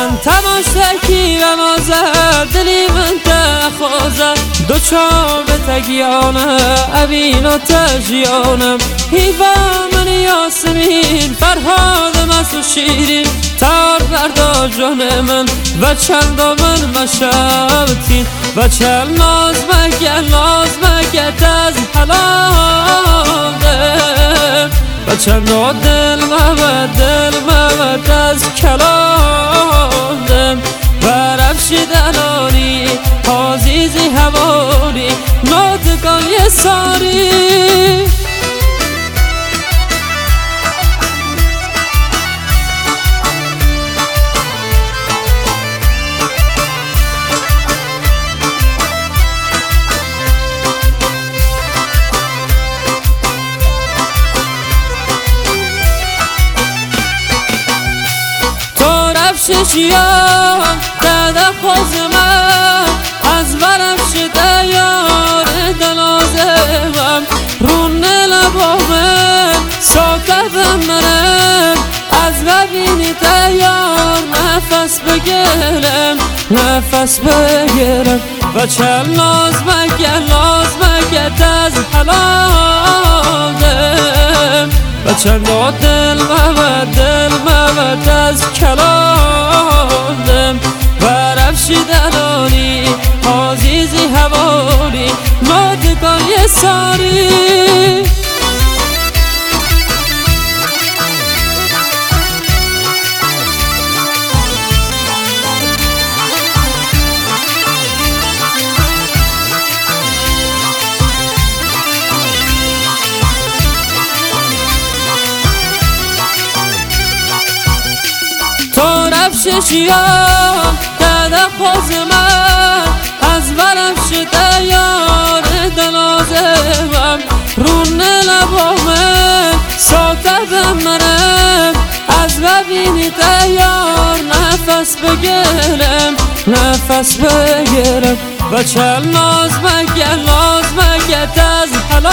من تماشکی و مازد دلی من تخوزد دو چار به تگیانه ابین و تجیانم هیوا من یاسمین فرهاد مست و شیرین تار بردا جان من و چند من مشبتین و چند ناز مگه از حلاله و چند دل مبد از کلامم و رفش دلالی عزیزی حوالی نادگان یه ساری شیام داده خوز من از برم شده یار دلازم رون لبامم ساکتم منم از ببینی تیار نفس بگیرم و چل ناز مگه از حلالم و چند دل مبد از کلامم و رفش دلالی عزیزی حوالی نادگان یه ساری شیام داده خوز من از برم شده یار دلازم رون لبامم ساکتم منم از ببینی تیار نفس بگیرم و چل ناز مگه از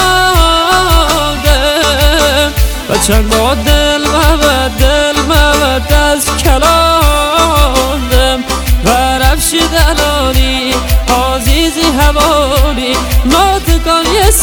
حلالم و چند دل مبد از کلامم و رفش دلالی عزیزی حوالی نادگان یه